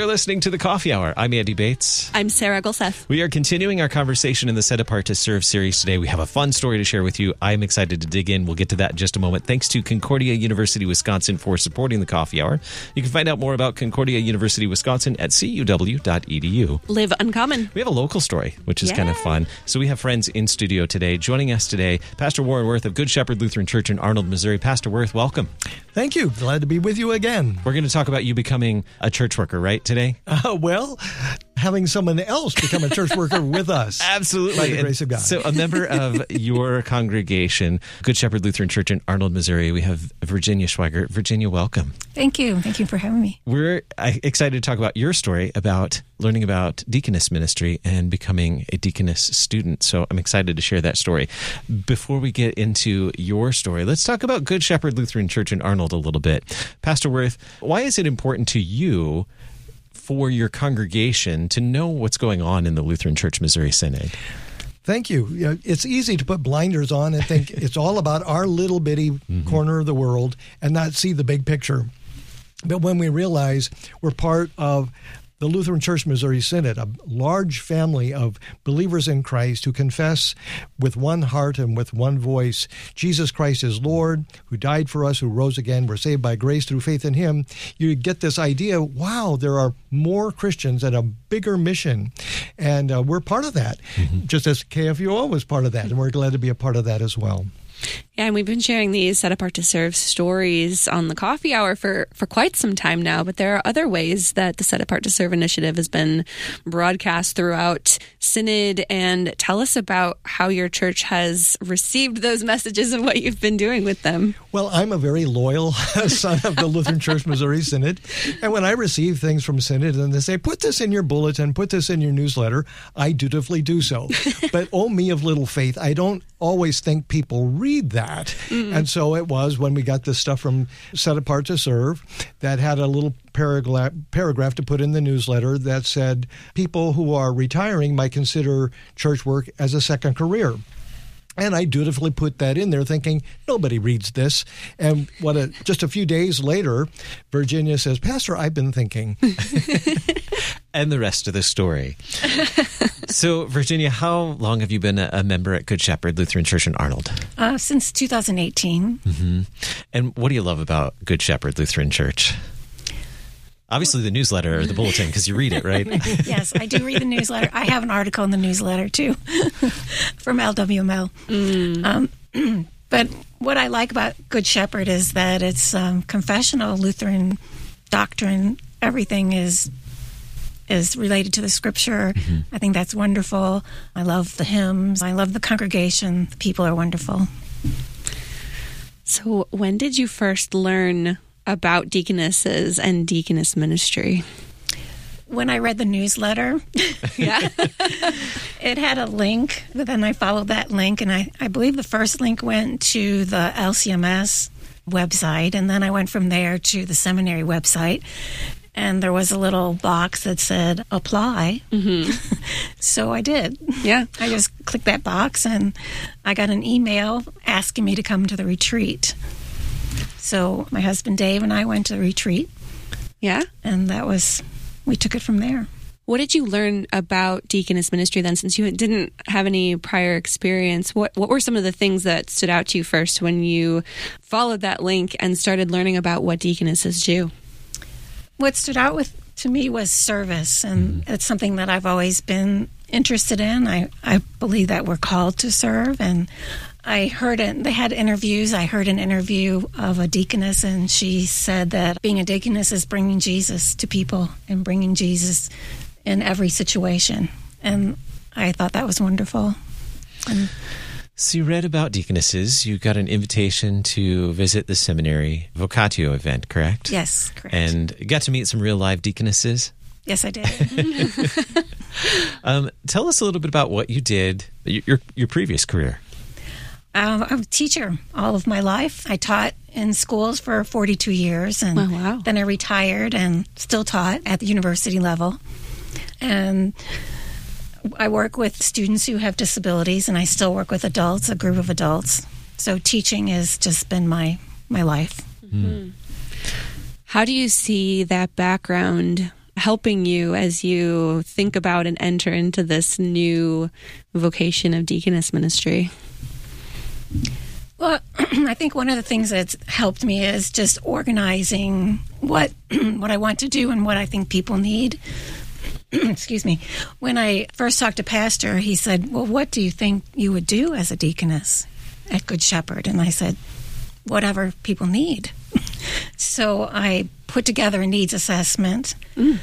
You're listening to The Coffee Hour. I'm Andy Bates. I'm Sarah Gulseth. We are continuing our conversation in the Set Apart to Serve series today. We have a fun story to share with you. I'm excited to dig in. We'll get to that in just a moment. Thanks to Concordia University, Wisconsin for supporting The Coffee Hour. You can find out more about Concordia University, Wisconsin at cuw.edu. Live Uncommon. We have a local story, which is kind of fun. So we have friends in studio today. Joining us today, Pastor Warren Wirth of Good Shepherd Lutheran Church in Arnold, Missouri. Pastor Wirth, welcome. Thank you. Glad to be with you again. We're going to talk about you becoming a church worker, right, today? Well, having someone else become a church worker with us. Absolutely. By the grace of God. So a member of your congregation, Good Shepherd Lutheran Church in Arnold, Missouri, we have Virginia Schweigert. Virginia, welcome. Thank you. Thank you for having me. We're excited to talk about your story about learning about deaconess ministry and becoming a deaconess student. So I'm excited to share that story. Before we get into your story, let's talk about Good Shepherd Lutheran Church in Arnold a little bit. Pastor Wirth, why is it important to you for your congregation to know what's going on in the Lutheran Church Missouri Synod? Thank you. It's easy to put blinders on and think it's all about our little bitty corner of the world and not see the big picture. But when we realize we're part of the Lutheran Church Missouri Synod, a large family of believers in Christ who confess with one heart and with one voice, Jesus Christ is Lord, who died for us, who rose again. We're saved by grace through faith in him. You get this idea, wow, there are more Christians and a bigger mission. And we're part of that, just as KFUO was part of that. And we're glad to be a part of that as well. Yeah, and we've been sharing these Set Apart to Serve stories on the Coffee Hour for quite some time now, but there are other ways that the Set Apart to Serve initiative has been broadcast throughout Synod. And tell us about how your church has received those messages and what you've been doing with them. Well, I'm a very loyal son of the Lutheran Church Missouri Synod. And when I receive things from Synod and they say, put this in your bulletin, put this in your newsletter, I dutifully do so. But oh, me of little faith, I don't always think people read that. And so it was when we got this stuff from Set Apart to Serve that had a little paragraph to put in the newsletter that said people who are retiring might consider church work as a second career. And I dutifully put that in there thinking, nobody reads this. And just a few days later, Virginia says, Pastor, I've been thinking. And the rest of the story. So, Virginia, how long have you been a member at Good Shepherd Lutheran Church in Arnold? Since 2018. And what do you love about Good Shepherd Lutheran Church? Obviously the newsletter or the bulletin, because you read it, right? Yes, I do read the newsletter. I have an article in the newsletter, too, from LWML. But what I like about Good Shepherd is that it's confessional Lutheran doctrine. Everything is related to the Scripture. I think that's wonderful. I love the hymns. I love the congregation. The people are wonderful. So when did you first learn about deaconesses and deaconess ministry? When I read the newsletter, it had a link, but then I followed that link, and I believe the first link went to the LCMS website, and then I went from there to the seminary website, and there was a little box that said, apply. So I did. Yeah. I just clicked that box, and I got an email asking me to come to the retreat. So my husband Dave and I went to the retreat. Yeah. And we took it from there. What did you learn about deaconess ministry then, since you didn't have any prior experience? What were some of the things that stood out to you first when you followed that link and started learning about what deaconesses do? What stood out to me was service, and it's something that I've always been interested in. I believe that we're called to serve, and I heard it. They had interviews. I heard an interview of a deaconess, and she said that being a deaconess is bringing Jesus to people and bringing Jesus in every situation. And I thought that was wonderful. So you read about deaconesses. You got an invitation to visit the seminary Vocatio event, correct? Yes, correct. And got to meet some real live deaconesses? Yes, I did. Tell us a little bit about what you did, your previous career. I'm a teacher all of my life. I taught in schools for 42 years, and then I retired and still taught at the university level. And I work with students who have disabilities, and I still work with adults, a group of adults. So teaching has just been my my life. Mm-hmm. How do you see that background helping you as you think about and enter into this new vocation of deaconess ministry? Well, I think one of the things that's helped me is just organizing what I want to do and what I think people need. Excuse me. When I first talked to Pastor, he said, well, what do you think you would do as a deaconess at Good Shepherd? And I said, whatever people need. So I put together a needs assessment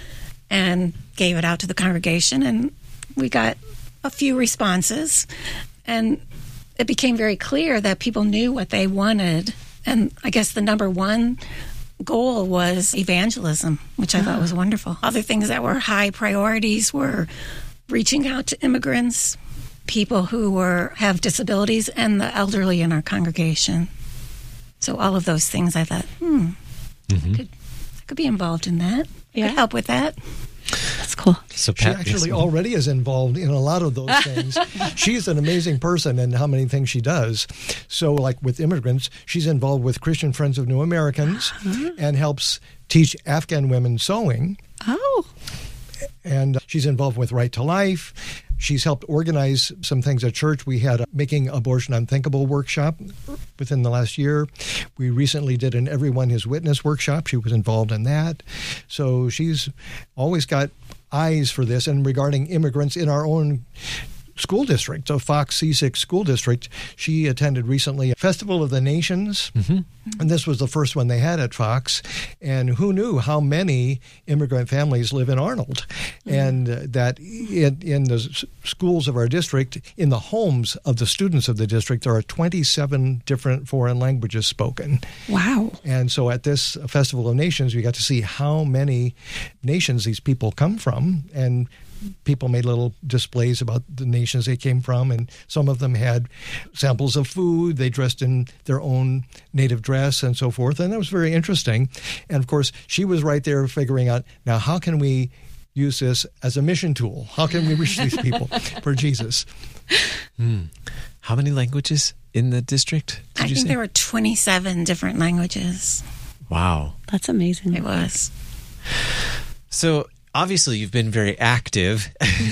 and gave it out to the congregation, and we got a few responses, and it became very clear that people knew what they wanted. And I guess the number one goal was evangelism, which I thought was wonderful. Other things that were high priorities were reaching out to immigrants, people who have disabilities, and the elderly in our congregation. So all of those things, I thought, I could be involved in that. I could help with that. That's cool. So She actually already is involved in a lot of those things. She's an amazing person in how many things she does. So like with immigrants, she's involved with Christian Friends of New Americans and helps teach Afghan women sewing. Oh. And she's involved with Right to Life. She's helped organize some things at church. We had a Making Abortion Unthinkable workshop within the last year. We recently did an Everyone His Witness workshop. She was involved in that. So she's always got eyes for this. And regarding immigrants in our own school district, so Fox C6 school district, she attended recently a Festival of the Nations, and this was the first one they had at Fox. And who knew how many immigrant families live in Arnold, and that in the schools of our district, in the homes of the students of the district, there are 27 different foreign languages spoken. Wow. And so at this Festival of Nations, we got to see how many nations these people come from, and people made little displays about the nations they came from, and some of them had samples of food. They dressed in their own native dress and so forth, and that was very interesting. And, of course, she was right there figuring out, now, how can we use this as a mission tool? How can we reach these people for Jesus? How many languages in the district, did I you think say? there were 27 different languages. Wow. That's amazing. It was. So obviously you've been very active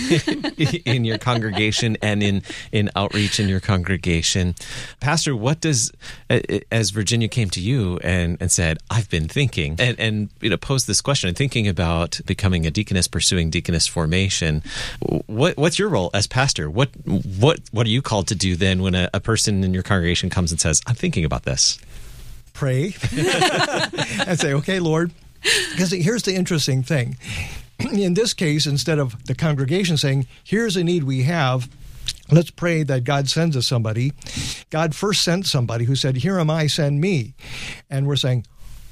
in your congregation and in outreach in your congregation. Pastor, what does, as Virginia came to you and said, I've been thinking, and posed this question, thinking about becoming a deaconess, pursuing deaconess formation, what's your role as pastor? What are you called to do then when a person in your congregation comes and says, I'm thinking about this? Pray and say, okay, Lord. Because here's the interesting thing. In this case, instead of the congregation saying, here's a need we have, let's pray that God sends us somebody, God first sent somebody who said, here am I, send me. And we're saying,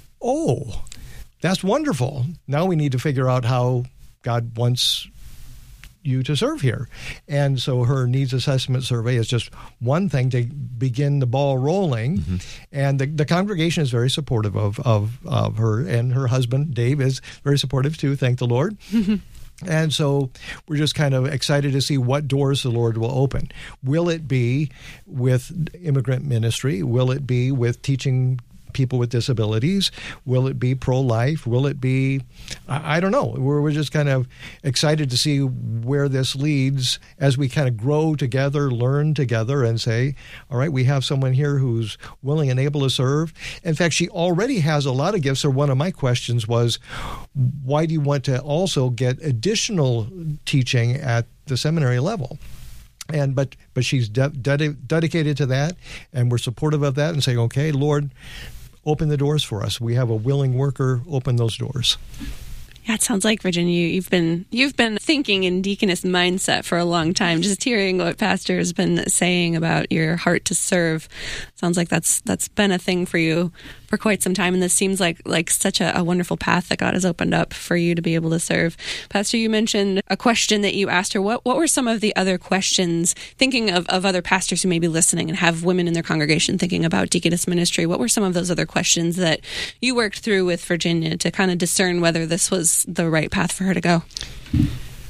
oh, that's wonderful. Now we need to figure out how God wants you to serve here. And so her needs assessment survey is just one thing to begin the ball rolling. And the congregation is very supportive of her, and her husband, Dave, is very supportive too, thank the Lord. And so we're just kind of excited to see what doors the Lord will open. Will it be with immigrant ministry? Will it be with teaching people with disabilities? Will it be pro-life? Will it be, I don't know. We're just kind of excited to see where this leads as we kind of grow together, learn together, and say, all right, we have someone here who's willing and able to serve. In fact, she already has a lot of gifts. So one of my questions was, why do you want to also get additional teaching at the seminary level? And but she's dedicated to that, and we're supportive of that and saying, okay, Lord, open the doors for us. We have a willing worker. Open those doors. Yeah, it sounds like, Virginia, you've been thinking in deaconess mindset for a long time. Just hearing what Pastor has been saying about your heart to serve sounds like that's been a thing for you for quite some time. And this seems like such a wonderful path that God has opened up for you to be able to serve. Pastor, you mentioned a question that you asked her. What were some of the other questions, thinking of other pastors who may be listening and have women in their congregation thinking about deaconess ministry? What were some of those other questions that you worked through with Virginia to kind of discern whether this was the right path for her to go?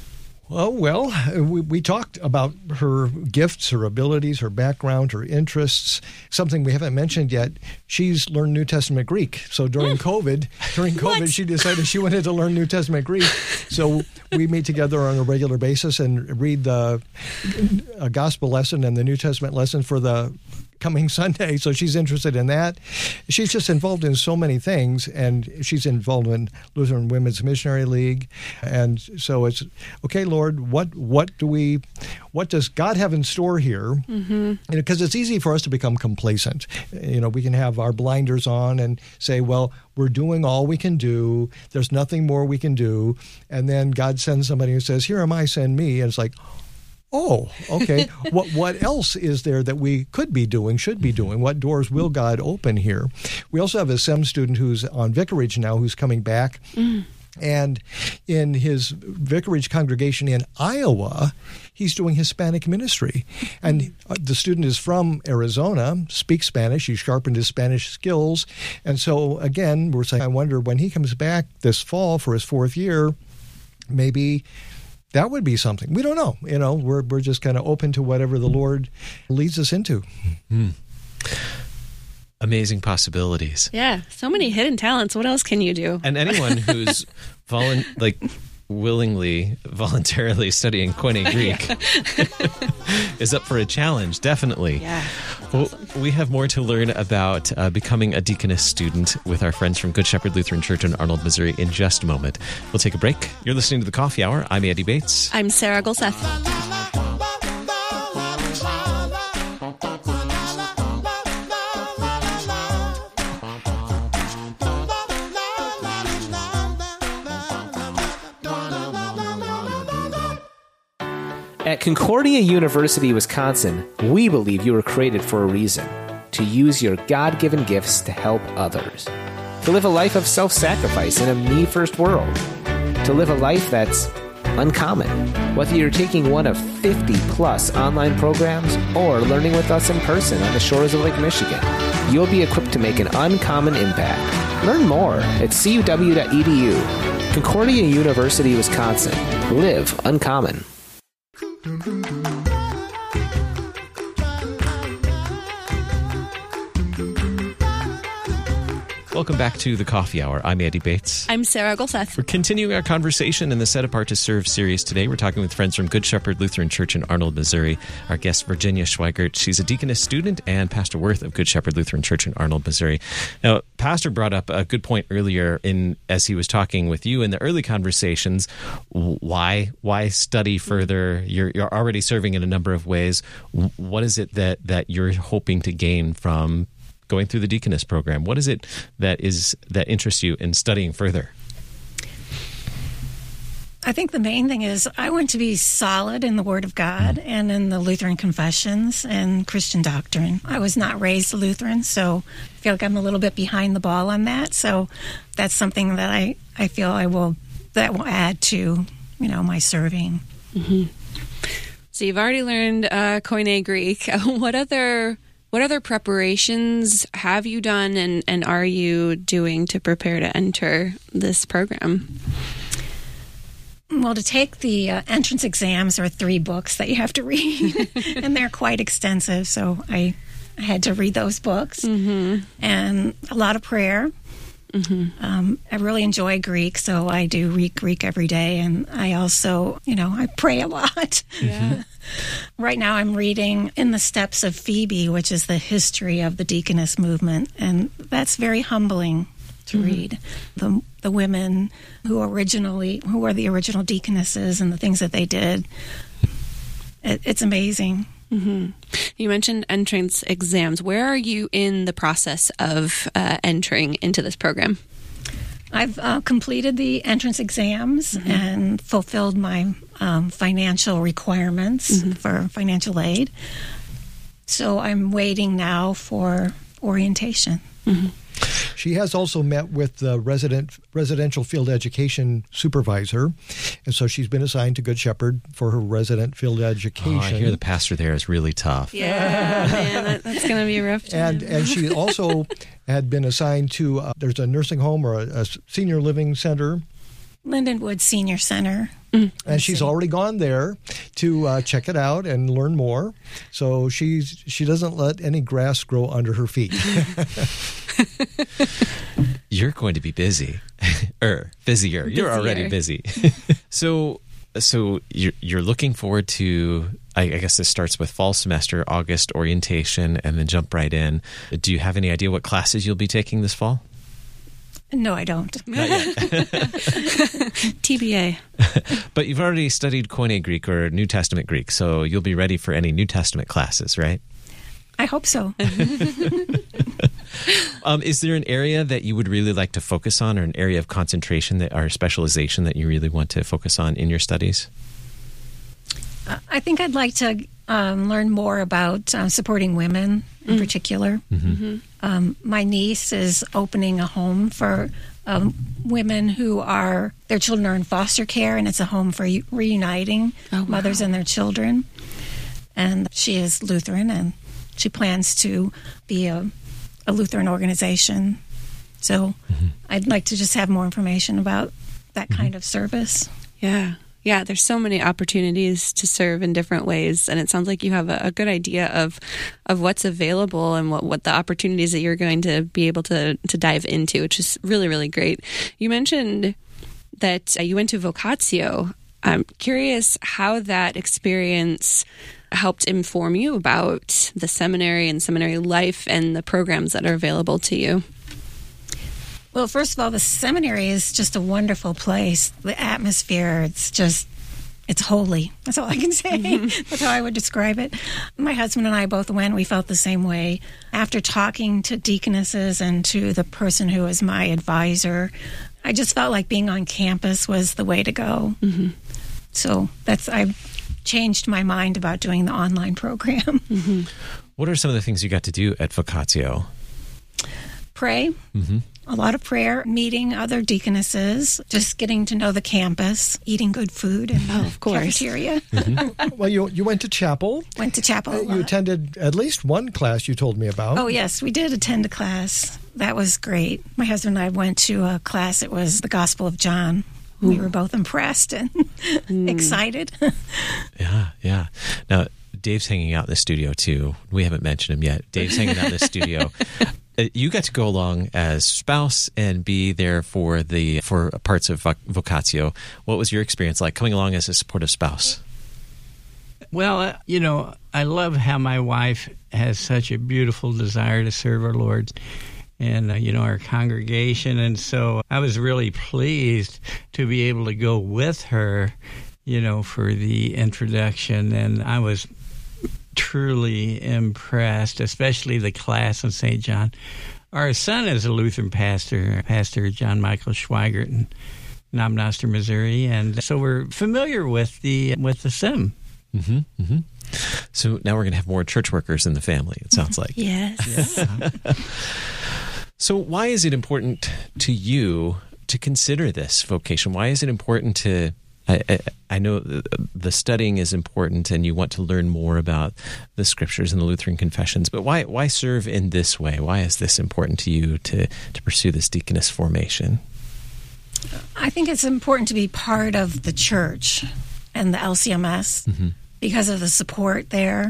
Oh, well, we talked about her gifts, her abilities, her background, her interests. Something we haven't mentioned yet, she's learned New Testament Greek. So during COVID, she decided she wanted to learn New Testament Greek. So we meet together on a regular basis and read a gospel lesson and the New Testament lesson for the coming Sunday. So she's interested in that. She's just involved in so many things, and she's involved in Lutheran Women's Missionary League. And so it's, okay, Lord, what does God have in store here? Because it's easy for us to become complacent. We can have our blinders on and say, well, we're doing all we can do. There's nothing more we can do. And then God sends somebody who says, here am I, send me. And it's like, oh, okay. What else is there that we could be doing, should be doing? What doors will God open here? We also have a SEM student who's on vicarage now who's coming back. And in his vicarage congregation in Iowa, he's doing Hispanic ministry. And the student is from Arizona, speaks Spanish. He's sharpened his Spanish skills. And so, again, we're saying, I wonder when he comes back this fall for his fourth year, maybe that would be something. We don't know. We're just kind of open to whatever the Lord leads us into. Amazing possibilities. Yeah, so many hidden talents. What else can you do? And anyone who's voluntarily studying Koine Greek is up for a challenge, definitely. Yeah. Well, we have more to learn about becoming a deaconess student with our friends from Good Shepherd Lutheran Church in Arnold, Missouri in just a moment. We'll take a break. You're listening to The Coffee Hour. I'm Andy Bates. I'm Sarah Golseth. At Concordia University, Wisconsin, we believe you were created for a reason: to use your God-given gifts to help others, to live a life of self-sacrifice in a me-first world, to live a life that's uncommon. Whether you're taking one of 50-plus online programs or learning with us in person on the shores of Lake Michigan, you'll be equipped to make an uncommon impact. Learn more at cuw.edu. Concordia University, Wisconsin. Live uncommon. Welcome back to The Coffee Hour. I'm Andy Bates. I'm Sarah Golseth. We're continuing our conversation in the Set Apart to Serve series today. We're talking with friends from Good Shepherd Lutheran Church in Arnold, Missouri. Our guest, Virginia Schweigert. She's a deaconess student, and Pastor Worth of Good Shepherd Lutheran Church in Arnold, Missouri. Now, Pastor brought up a good point earlier as he was talking with you in the early conversations. Why study further? You're already serving in a number of ways. What is it that you're hoping to gain from going through the deaconess program? What is it that interests you in studying further? I think the main thing is I want to be solid in the Word of God and in the Lutheran confessions and Christian doctrine. I was not raised Lutheran, so I feel like I'm a little bit behind the ball on that. So that's something that I feel that will add to my serving. Mm-hmm. So you've already learned Koine Greek. What other preparations have you done and are you doing to prepare to enter this program? Well, to take the entrance exams are 3 books that you have to read, and they're quite extensive. So I had to read those books, and a lot of prayer. I really enjoy Greek, so I do read Greek every day, and I also, I pray a lot. Yeah. Right now I'm reading In the Steps of Phoebe, which is the history of the deaconess movement, and that's very humbling to read. The women who were the original deaconesses and the things that they did. It's amazing. Mm-hmm. You mentioned entrance exams. Where are you in the process of entering into this program? I've completed the entrance exams and fulfilled my financial requirements for financial aid. So I'm waiting now for orientation. She has also met with the residential field education supervisor, and so she's been assigned to Good Shepherd for her resident field education. Oh, I hear the pastor there is really tough. Yeah, man, that's going to be a rough time. And she also had been assigned to, there's a nursing home or a senior living center. Lindenwood Senior Center. And she's already gone there to check it out and learn more. So she doesn't let any grass grow under her feet. You're going to be busy. Busier. You're already busy. So you're looking forward to, I guess this starts with fall semester, August orientation, and then jump right in. Do you have any idea what classes you'll be taking this fall? No, I don't. Not yet. TBA. But you've already studied Koine Greek or New Testament Greek, so you'll be ready for any New Testament classes, right? I hope so. Is there an area that you would really like to focus on, or an area of concentration or specialization that you really want to focus on in your studies? I think I'd like to learn more about supporting women in particular. My niece is opening a home for women who their children are in foster care, and it's a home for reuniting mothers and their children. And she is Lutheran, and she plans to be a Lutheran organization. So I'd like to just have more information about that kind of service. Yeah, there's so many opportunities to serve in different ways, and it sounds like you have a good idea of what's available and what the opportunities that you're going to be able to dive into, which is really, really great. You mentioned that you went to Vocatio. I'm curious how that experience helped inform you about the seminary and seminary life and the programs that are available to you. Well, first of all, the seminary is just a wonderful place. The atmosphere, it's holy. That's all I can say. That's how I would describe it. My husband and I both went. We felt the same way. After talking to deaconesses and to the person who was my advisor, I just felt like being on campus was the way to go. So I changed my mind about doing the online program. What are some of the things you got to do at Vocatio? Pray. A lot of prayer, meeting other deaconesses, just getting to know the campus, eating good food in the cafeteria. Well, you went to chapel. Went to chapel a lot. You attended at least one class you told me about. Oh, yes, we did attend a class. That was great. My husband and I went to a class. It was the Gospel of John. We were both impressed and excited. Yeah. Now, Dave's hanging out in the studio, too. We haven't mentioned him yet. Dave's hanging out in the studio. You got to go along as spouse and be there for parts of Vocatio. What was your experience like coming along as a supportive spouse? Well, I love how my wife has such a beautiful desire to serve our Lord and, our congregation. And so I was really pleased to be able to go with her, for the introduction. And I was truly impressed, especially the class in St. John. Our son is a Lutheran pastor, Pastor John Michael Schweigert in Knob-Noster, Missouri, and so we're familiar with the sim. So now we're going to have more church workers in the family, it sounds like. Yes. So why is it important to you to consider this vocation? Why is it important to I know the studying is important and you want to learn more about the scriptures and the Lutheran confessions, but why serve in this way? Why is this important to you to pursue this deaconess formation? I think it's important to be part of the church and the LCMS because of the support there.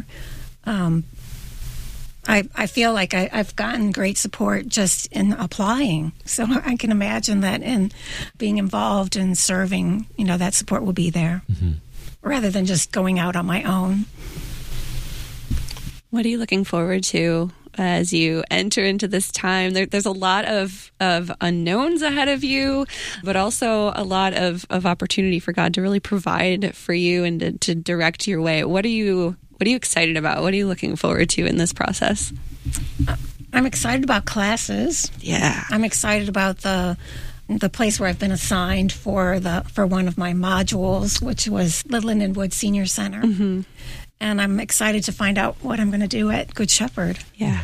I feel like I've gotten great support just in applying. So I can imagine that in being involved in serving, that support will be there rather than just going out on my own. What are you looking forward to as you enter into this time? There's a lot of unknowns ahead of you, but also a lot of opportunity for God to really provide for you and to direct your way. What are you excited about? What are you looking forward to in this process? I'm excited about classes. Yeah. I'm excited about the place where I've been assigned for one of my modules, which was the Lindenwood Senior Center. And I'm excited to find out what I'm going to do at Good Shepherd. Yeah.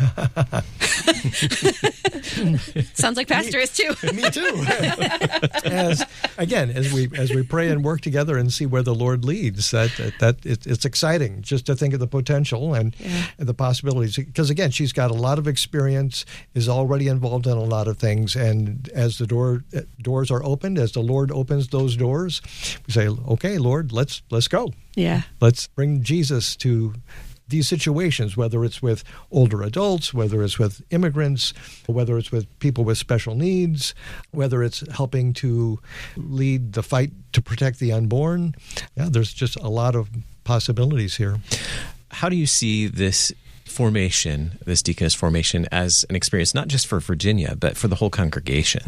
Sounds like Pastor is too. Me too. As we pray and work together and see where the Lord leads, it's exciting just to think of the potential and the possibilities. Because again, she's got a lot of experience, is already involved in a lot of things, and as the doors are opened, as the Lord opens those doors, we say, "Okay, Lord, let's go. Yeah. Let's bring Jesus to these situations, whether it's with older adults, whether it's with immigrants, whether it's with people with special needs, whether it's helping to lead the fight to protect the unborn." Yeah, there's just a lot of possibilities here. How do you see this formation, this deaconess formation, as an experience not just for Virginia, but for the whole congregation?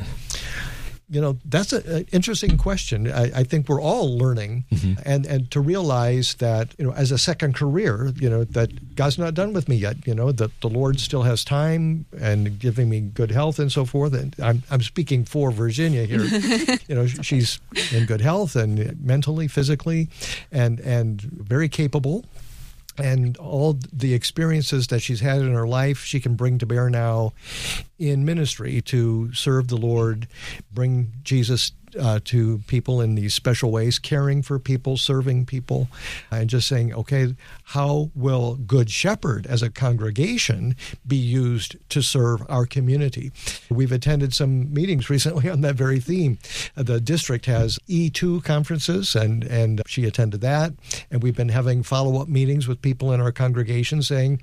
That's an interesting question. I think we're all learning and to realize that, as a second career, that God's not done with me yet, that the Lord still has time and giving me good health and so forth. And I'm speaking for Virginia here. She's in good health and mentally, physically, and very capable. And all the experiences that she's had in her life, she can bring to bear now in ministry to serve the Lord, bring Jesus to people in these special ways, caring for people, serving people, and just saying, okay, how will Good Shepherd as a congregation be used to serve our community? We've attended some meetings recently on that very theme. The district has E2 conferences, and she attended that, and we've been having follow-up meetings with people in our congregation saying,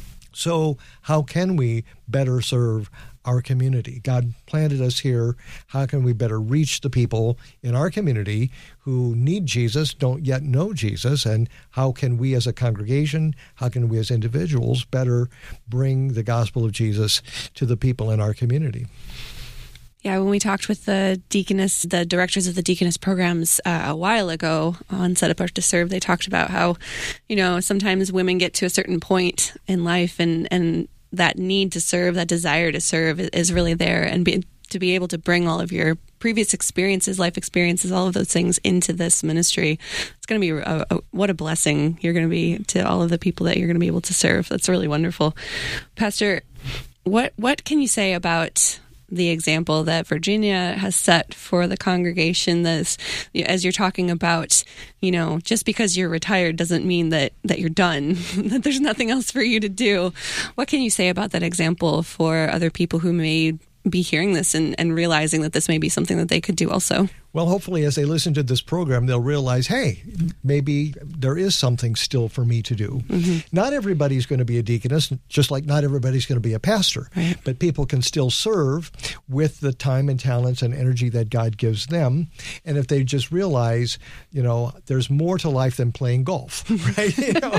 so how can we better serve our community? God planted us here. How can we better reach the people in our community who need Jesus, don't yet know Jesus? And how can we as a congregation, how can we as individuals better bring the gospel of Jesus to the people in our community? Yeah, when we talked with the directors of the deaconess programs a while ago on Set Apart to Serve, they talked about how, sometimes women get to a certain point in life and that need to serve, that desire to serve is really there. And to be able to bring all of your previous experiences, life experiences, all of those things into this ministry, it's going to be what a blessing you're going to be to all of the people that you're going to be able to serve. That's really wonderful. Pastor, what can you say about the example that Virginia has set for the congregation? As you're talking about, just because you're retired doesn't mean that you're done, that there's nothing else for you to do. What can you say about that example for other people who may be hearing this and realizing that this may be something that they could do also? Well, hopefully as they listen to this program, they'll realize, hey, maybe there is something still for me to do. Mm-hmm. Not everybody's going to be a deaconess, just like not everybody's going to be a pastor. Right. But people can still serve with the time and talents and energy that God gives them. And if they just realize, there's more to life than playing golf, right?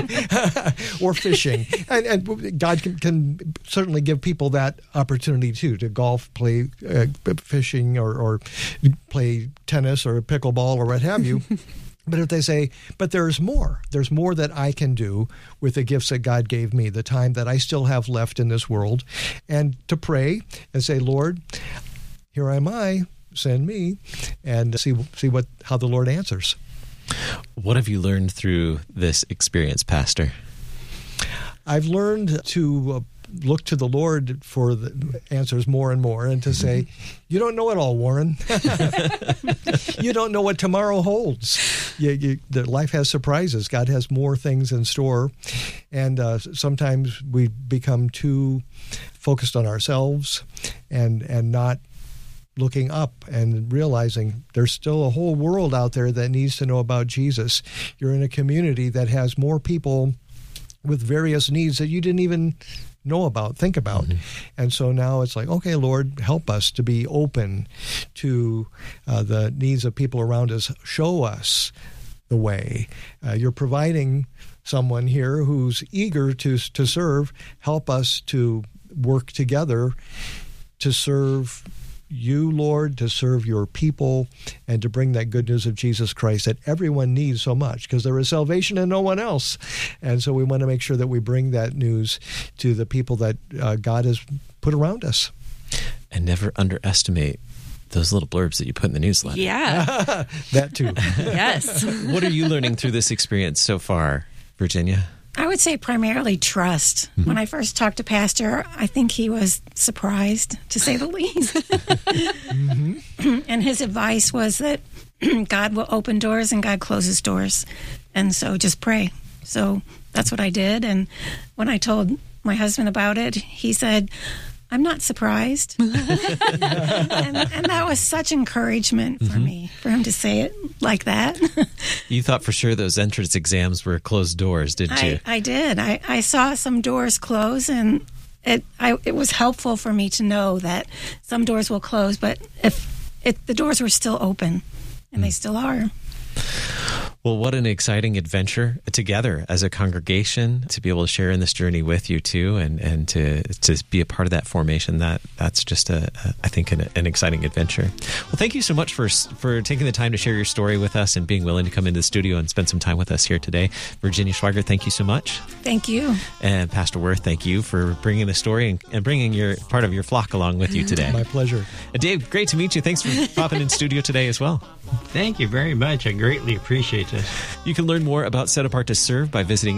Or fishing. And God can certainly give people that opportunity too, to golf, play fishing, or play tennis or pickleball or what have you. But if they say, but there's more that I can do with the gifts that God gave me, the time that I still have left in this world, and to pray and say, Lord, here am I, send me, and see how the Lord answers. What have you learned through this experience, Pastor? I've learned to look to the Lord for the answers more and more, and to say, you don't know it all, Warren. You don't know what tomorrow holds. Life has surprises. God has more things in store. And sometimes we become too focused on ourselves and not looking up and realizing there's still a whole world out there that needs to know about Jesus. You're in a community that has more people with various needs that you didn't even know about, think about. Mm-hmm. And so now it's like, okay, Lord, help us to be open to the needs of people around us. Show us the way. You're providing someone here who's eager to serve. Help us to work together to serve you, Lord, to serve your people, and to bring that good news of Jesus Christ that everyone needs so much, because there is salvation in no one else. And so we want to make sure that we bring that news to the people that God has put around us. And never underestimate those little blurbs that you put in the newsletter. Yeah. That too. Yes. What are you learning through this experience so far Virginia? I would say primarily trust. Mm-hmm. When I first talked to Pastor, I think he was surprised, to say the least. Mm-hmm. And his advice was that God will open doors and God closes doors. And so just pray. So that's what I did. And when I told my husband about it, he said, I'm not surprised. and that was such encouragement for me, for him to say it like that. You thought for sure those entrance exams were closed doors, didn't you? I did. I saw some doors close, and it was helpful for me to know that some doors will close, but if the doors were still open, and they still are. Well, what an exciting adventure together as a congregation to be able to share in this journey with you too, and to be a part of that formation. That's just I think an exciting adventure. Well, thank you so much for taking the time to share your story with us and being willing to come into the studio and spend some time with us here today. Virginia Schweiger, thank you so much. Thank you. And Pastor Worth, thank you for bringing the story and bringing your part of your flock along with you today. My pleasure. Dave, great to meet you. Thanks for popping in studio today as well. Thank you very much. I greatly appreciate this. You can learn more about Set Apart to Serve by visiting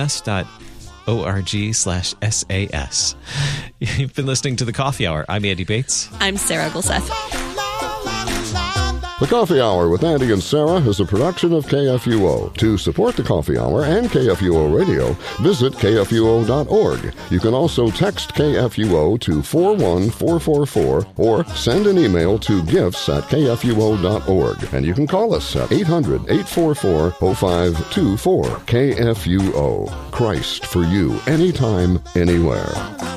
lcms.org/SAS. You've been listening to The Coffee Hour. I'm Andy Bates. I'm Sarah Gulseth. The Coffee Hour with Andy and Sarah is a production of KFUO. To support the Coffee Hour and KFUO Radio, visit KFUO.org. You can also text KFUO to 41444 or send an email to gifts@KFUO.org. And you can call us at 800-844-0524. KFUO. Christ for you, anytime, anywhere.